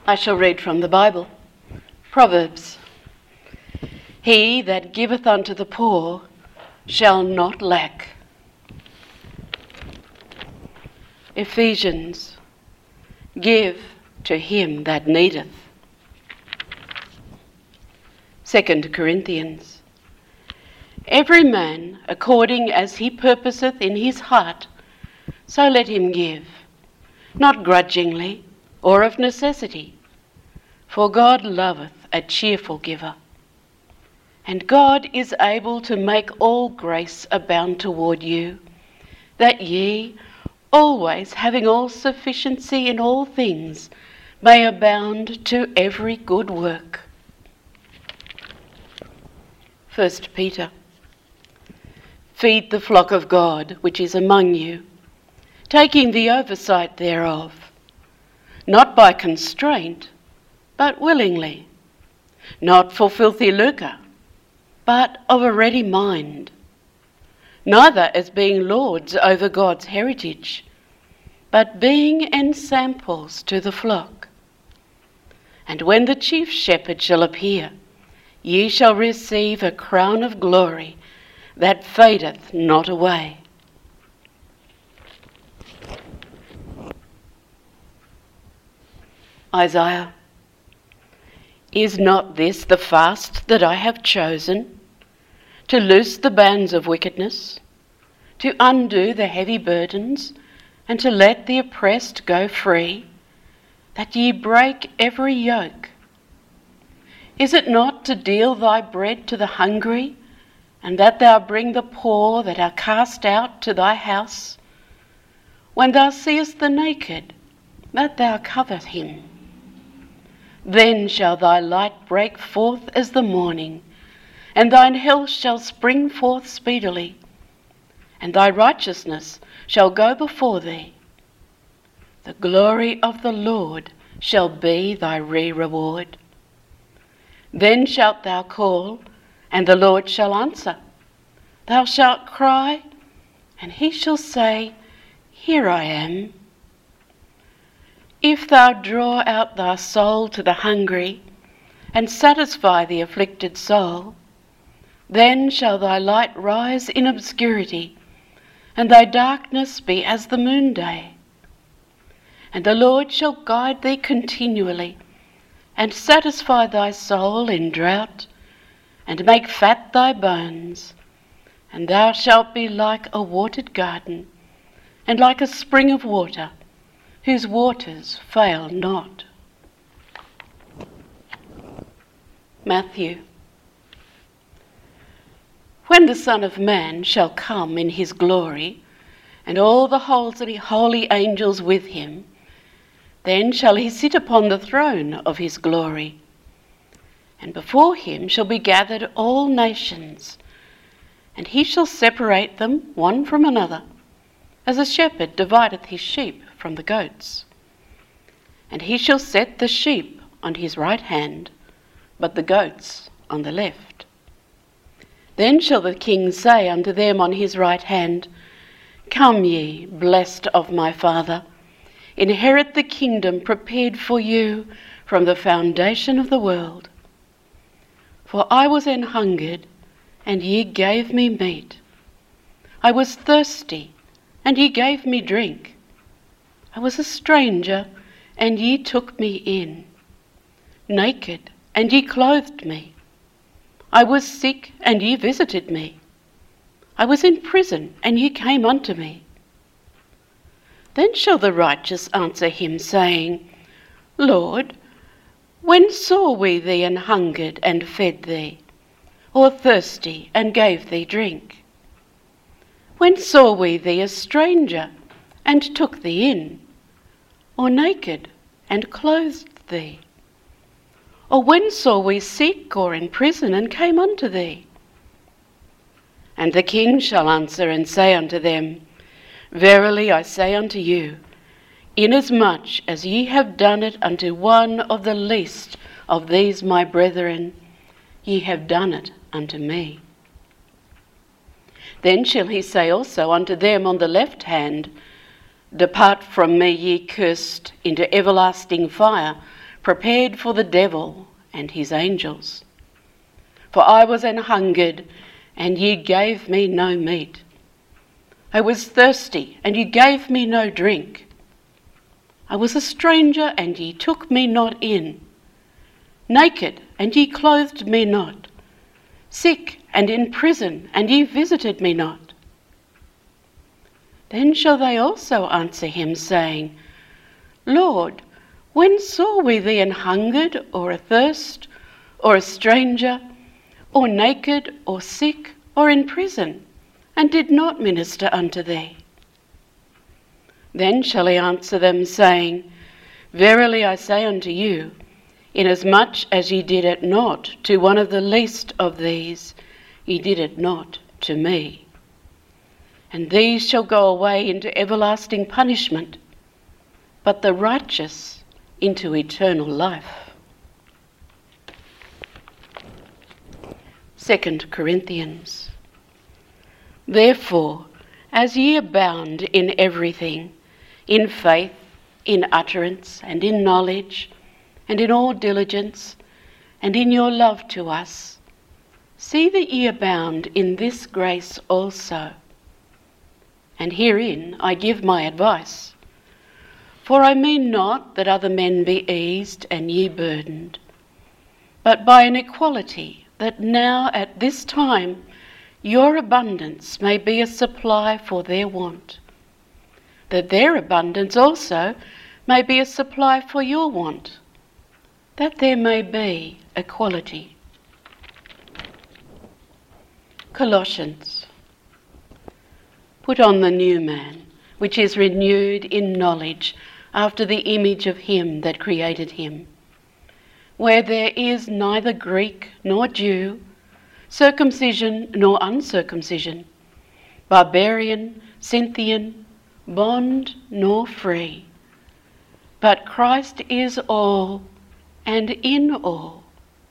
I shall read from the Bible. Proverbs. He that giveth unto the poor shall not lack. Ephesians. Give to him that needeth. 2 Corinthians. Every man according as he purposeth in his heart, so let him give, not grudgingly or of necessity, for God loveth a cheerful giver. And God is able to make all grace abound toward you, that ye, always having all sufficiency in all things, may abound to every good work. 1 Peter. Feed the flock of God which is among you, taking the oversight thereof, not by constraint, but willingly, not for filthy lucre, but of a ready mind, neither as being lords over God's heritage, but being ensamples to the flock. And when the chief shepherd shall appear, ye shall receive a crown of glory that fadeth not away. Isaiah. Is not this the fast that I have chosen, to loose the bands of wickedness, to undo the heavy burdens, and to let the oppressed go free, that ye break every yoke? Is it not to deal thy bread to the hungry, and that thou bring the poor that are cast out to thy house? When thou seest the naked, that thou cover him. Then shall thy light break forth as the morning, and thine health shall spring forth speedily, and thy righteousness shall go before thee. The glory of the Lord shall be thy reward. Then shalt thou call, and the Lord shall answer. Thou shalt cry, and he shall say, Here I am. If thou draw out thy soul to the hungry, and satisfy the afflicted soul, then shall thy light rise in obscurity, and thy darkness be as the noonday. And the Lord shall guide thee continually, and satisfy thy soul in drought, and make fat thy bones. And thou shalt be like a watered garden, and like a spring of water, whose waters fail not. Matthew. When the Son of Man shall come in his glory, and all the holy angels with him, then shall he sit upon the throne of his glory. And before him shall be gathered all nations, and he shall separate them one from another, as a shepherd divideth his sheep from the goats. And he shall set the sheep on his right hand, but the goats on the left. Then shall the king say unto them on his right hand, Come ye, blessed of my Father, inherit the kingdom prepared for you from the foundation of the world. For I was an hungered, and ye gave me meat. I was thirsty, and ye gave me drink. I was a stranger, and ye took me in. Naked, and ye clothed me. I was sick, and ye visited me. I was in prison, and ye came unto me. Then shall the righteous answer him, saying, Lord, when saw we thee an hungered and fed thee, or thirsty and gave thee drink? When saw we thee a stranger and took thee in, or naked and clothed thee? Or when saw we sick or in prison and came unto thee? And the king shall answer and say unto them, Verily I say unto you, inasmuch as ye have done it unto one of the least of these my brethren, ye have done it unto me. Then shall he say also unto them on the left hand, Depart from me, ye cursed, into everlasting fire, prepared for the devil and his angels. For I was an hungered, and ye gave me no meat. I was thirsty, and ye gave me no drink. I was a stranger, and ye took me not in. Naked, and ye clothed me not. Sick, and in prison, and ye visited me not. Then shall they also answer him, saying, Lord, when saw we thee an hungered, or athirst, or a stranger, or naked, or sick, or in prison, and did not minister unto thee? Then shall he answer them, saying, Verily I say unto you, inasmuch as ye did it not to one of the least of these, ye did it not to me. And these shall go away into everlasting punishment, but the righteous into eternal life. 2 Corinthians. Therefore, as ye abound in everything, in faith, in utterance, and in knowledge, and in all diligence, and in your love to us, see that ye abound in this grace also. And herein I give my advice. For I mean not that other men be eased and ye burdened, but by an equality, that now at this time your abundance may be a supply for their want, that their abundance also may be a supply for your want, that there may be equality. Colossians. Put on the new man, which is renewed in knowledge after the image of him that created him, where there is neither Greek nor Jew, circumcision nor uncircumcision, barbarian, Scythian, bond nor free, but Christ is all and in all.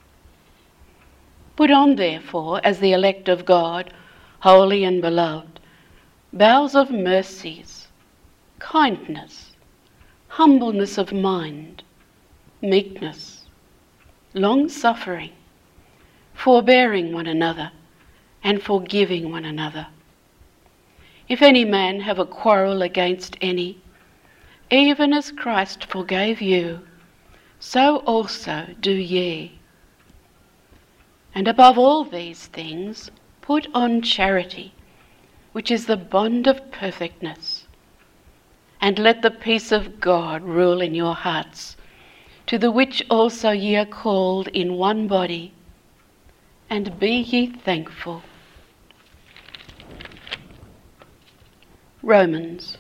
Put on therefore, as the elect of God, holy and beloved, bowels of mercies, kindness, humbleness of mind, meekness, long-suffering, forbearing one another, and forgiving one another. If any man have a quarrel against any, even as Christ forgave you, so also do ye. And above all these things, put on charity, which is the bond of perfectness. And let the peace of God rule in your hearts, to the which also ye are called in one body, and be ye thankful. Romans.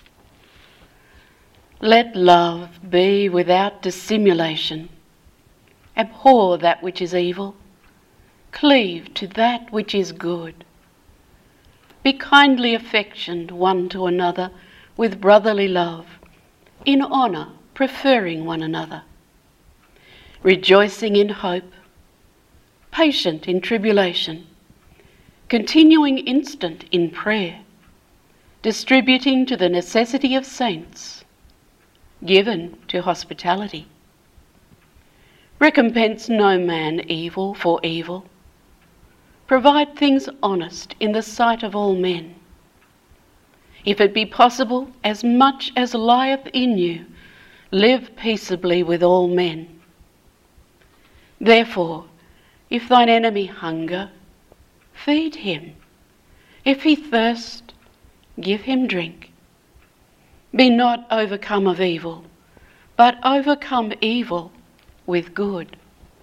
Let love be without dissimulation. Abhor that which is evil. Cleave to that which is good. Be kindly affectioned one to another with brotherly love, in honour preferring one another, rejoicing in hope, patient in tribulation, continuing instant in prayer, distributing to the necessity of saints, given to hospitality. Recompense no man evil for evil. Provide things honest in the sight of all men. If it be possible, as much as lieth in you, live peaceably with all men. Therefore, if thine enemy hunger, feed him. If he thirst, give him drink. Be not overcome of evil, but overcome evil with good.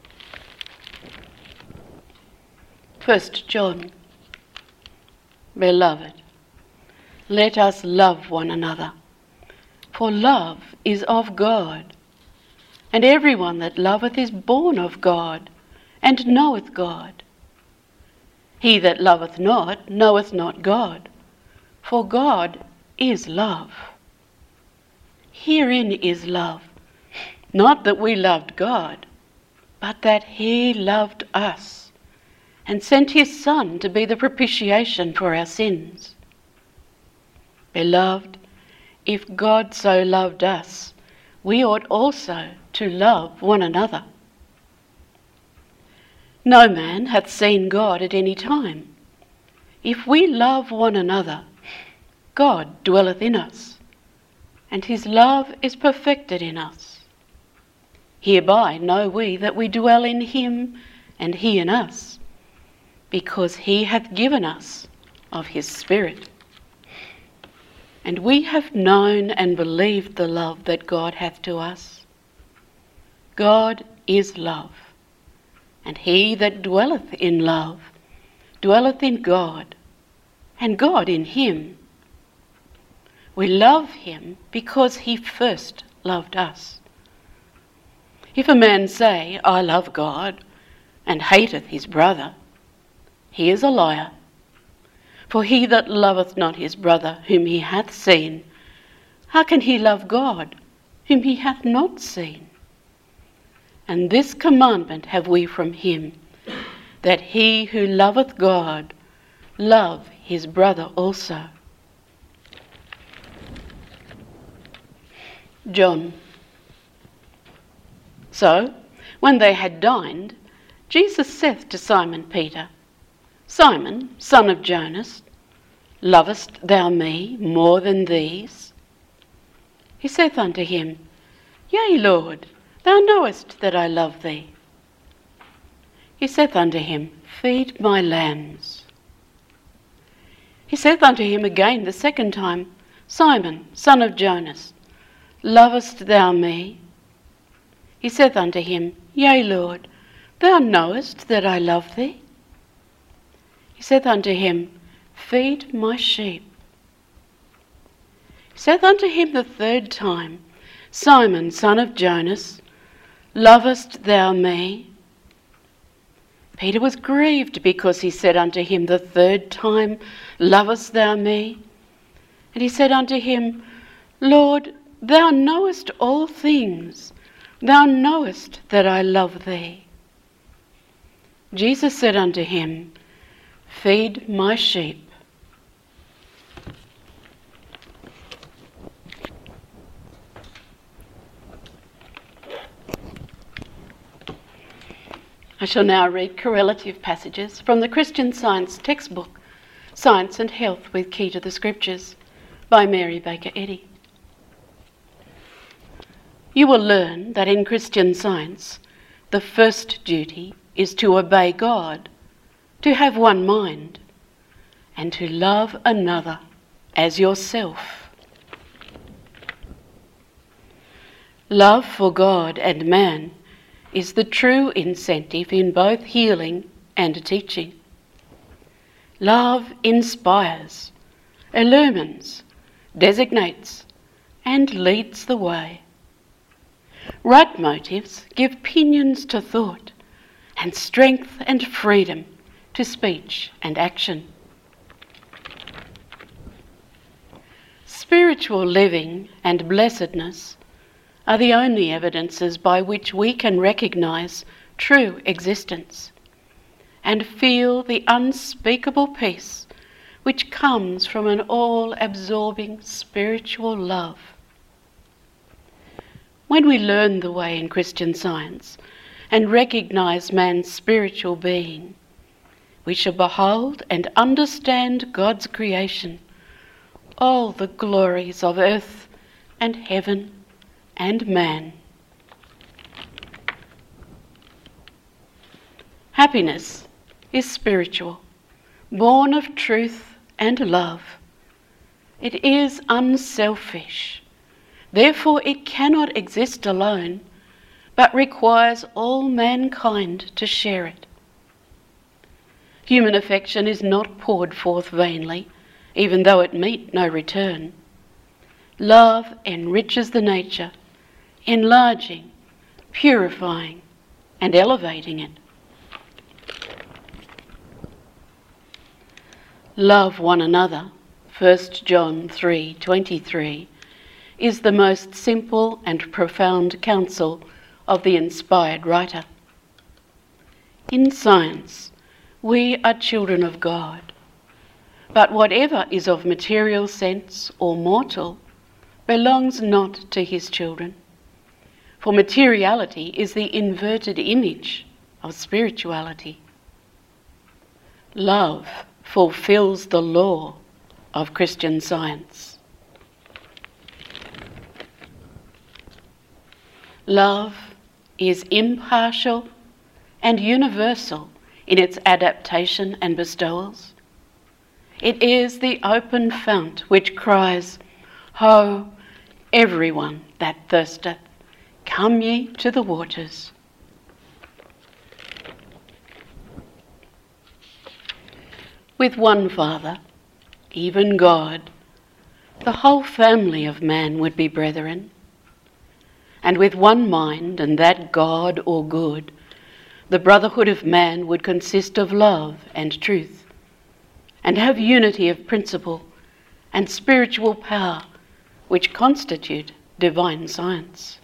1 John. Beloved, let us love one another, for love is of God, and everyone that loveth is born of God, and knoweth God. He that loveth not knoweth not God, for God is love. Herein is love, not that we loved God, but that he loved us, and sent his Son to be the propitiation for our sins. Beloved, if God so loved us, we ought also to love one another. No man hath seen God at any time. If we love one another, God dwelleth in us, and his love is perfected in us. Hereby know we that we dwell in him, and he in us, because he hath given us of his Spirit. And we have known and believed the love that God hath to us. God is love, and he that dwelleth in love dwelleth in God, and God in him. We love him because he first loved us. If a man say, I love God, and hateth his brother, he is a liar. For he that loveth not his brother whom he hath seen, how can he love God whom he hath not seen? And this commandment have we from him, that he who loveth God love his brother also. John. So, when they had dined, Jesus saith to Simon Peter, Simon, son of Jonas, lovest thou me more than these? He saith unto him, Yea, Lord, thou knowest that I love thee. He saith unto him, Feed my lambs. He saith unto him again the second time, Simon, son of Jonas, lovest thou me? He saith unto him, Yea, Lord, thou knowest that I love thee. He saith unto him, Feed my sheep. He saith unto him the third time, Simon, son of Jonas, lovest thou me? Peter was grieved because he said unto him the third time, Lovest thou me? And he said unto him, Lord, thou knowest all things. Thou knowest that I love thee. Jesus said unto him, Feed my sheep. I shall now read correlative passages from the Christian Science textbook, Science and Health with Key to the Scriptures, by Mary Baker Eddy. You will learn that in Christian Science, the first duty is to obey God, to have one mind, and to love another as yourself. Love for God and man is the true incentive in both healing and teaching. Love inspires, illumines, designates, and leads the way. Right motives give pinions to thought, and strength and freedom to speech and action. Spiritual living and blessedness are the only evidences by which we can recognise true existence and feel the unspeakable peace which comes from an all-absorbing spiritual love. When we learn the way in Christian Science and recognise man's spiritual being, we shall behold and understand God's creation, all the glories of earth and heaven and man. Happiness is spiritual, born of truth and love. It is unselfish. Therefore it cannot exist alone, but requires all mankind to share it. Human affection is not poured forth vainly, even though it meet no return. Love enriches the nature, enlarging, purifying, and elevating it. Love one another, 1 John 3:23, is the most simple and profound counsel of the inspired writer. In science, we are children of God, but whatever is of material sense or mortal belongs not to his children, For materiality is the inverted image of spirituality. Love fulfills the law of Christian Science. Love is impartial and universal in its adaptation and bestowals. It is the open fount which cries, "Ho, everyone that thirsteth, come ye to the waters." With one Father, even God, the whole family of man would be brethren. And with one mind, and that God or good, the brotherhood of man would consist of love and truth, and have unity of principle and spiritual power, which constitute divine science.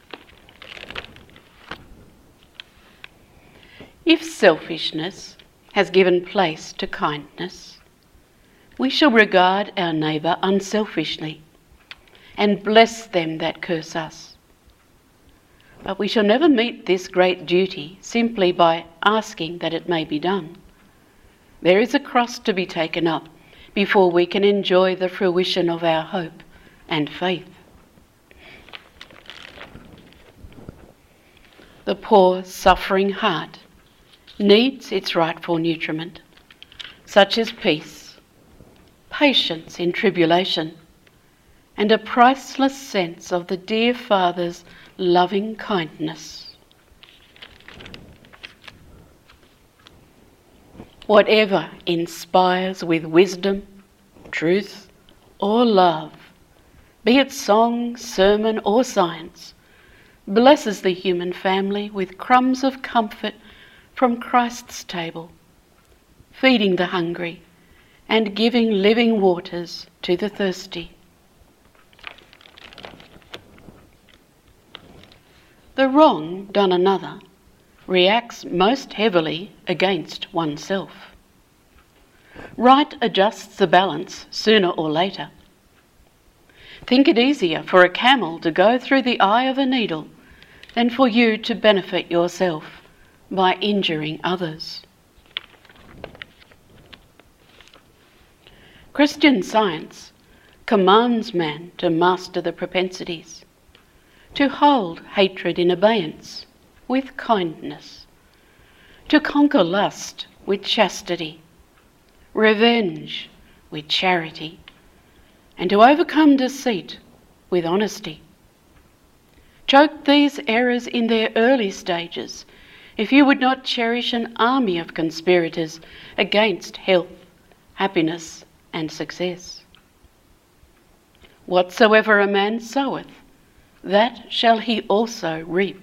If selfishness has given place to kindness, we shall regard our neighbour unselfishly and bless them that curse us. But we shall never meet this great duty simply by asking that it may be done. There is a cross to be taken up before we can enjoy the fruition of our hope and faith. The poor, suffering heart needs its rightful nutriment, such as peace, patience in tribulation, and a priceless sense of the dear Father's loving kindness. Whatever inspires with wisdom, truth, or love, be it song, sermon, or science, blesses the human family with crumbs of comfort from Christ's table, feeding the hungry and giving living waters to the thirsty. The wrong done another reacts most heavily against oneself. Right adjusts the balance sooner or later. Think it easier for a camel to go through the eye of a needle than for you to benefit yourself by injuring others. Christian Science commands man to master the propensities, to hold hatred in abeyance with kindness, to conquer lust with chastity, revenge with charity, and to overcome deceit with honesty. Choke these errors in their early stages if you would not cherish an army of conspirators against health, happiness, and success. Whatsoever a man soweth, that shall he also reap.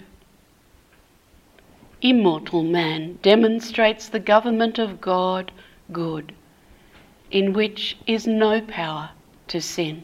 Immortal man demonstrates the government of God good, in which is no power to sin.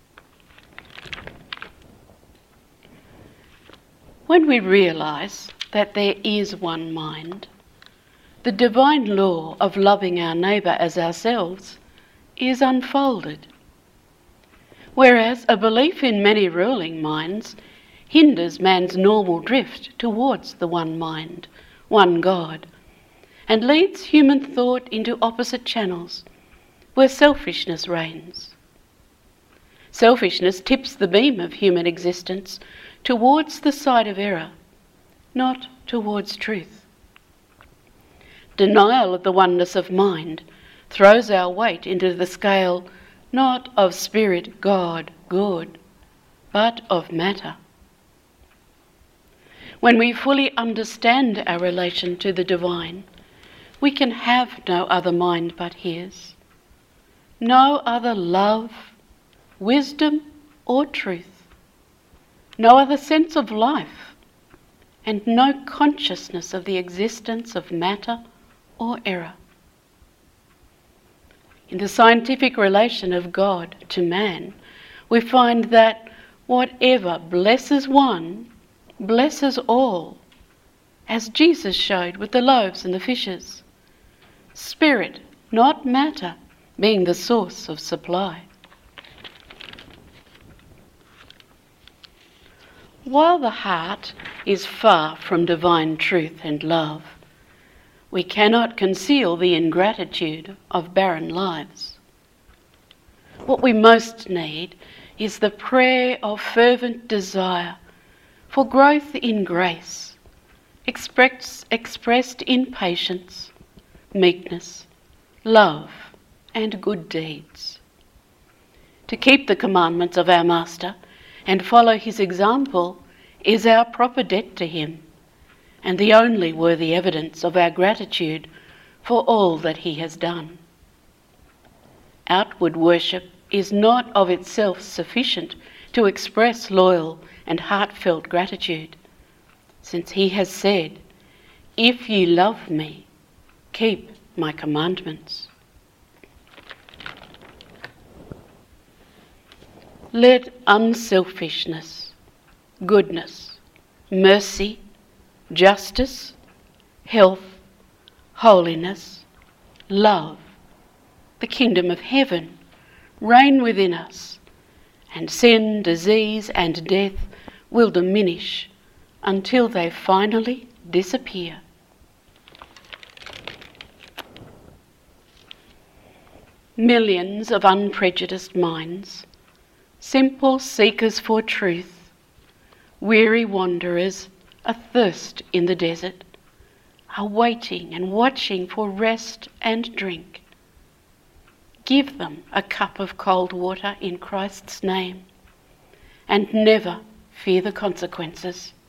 When we realise that there is one mind, the divine law of loving our neighbour as ourselves is unfolded. Whereas a belief in many ruling minds hinders man's normal drift towards the one mind, one God, and leads human thought into opposite channels where selfishness reigns. Selfishness tips the beam of human existence towards the side of error, not towards truth. Denial of the oneness of mind throws our weight into the scale not of spirit, God, good, but of matter. When we fully understand our relation to the divine, we can have no other mind but His, no other love, wisdom, or truth, no other sense of life, and no consciousness of the existence of matter or error. In the scientific relation of God to man, we find that whatever blesses one, blesses all, as Jesus showed with the loaves and the fishes. Spirit, not matter, being the source of supply. While the heart is far from divine truth and love, we cannot conceal the ingratitude of barren lives. What we most need is the prayer of fervent desire for growth in grace, expressed in patience, meekness, love, and good deeds. To keep the commandments of our Master and follow his example is our proper debt to him, and the only worthy evidence of our gratitude for all that he has done. Outward worship is not of itself sufficient to express loyal and heartfelt gratitude, since he has said, "If ye love me, keep my commandments." Let unselfishness, goodness, mercy, justice, health, holiness, love, the kingdom of heaven, reign within us, and sin, disease, and death will diminish until they finally disappear. Millions of unprejudiced minds, simple seekers for truth, weary wanderers athirst in the desert, are waiting and watching for rest and drink. Give them a cup of cold water in Christ's name, and never fear the consequences.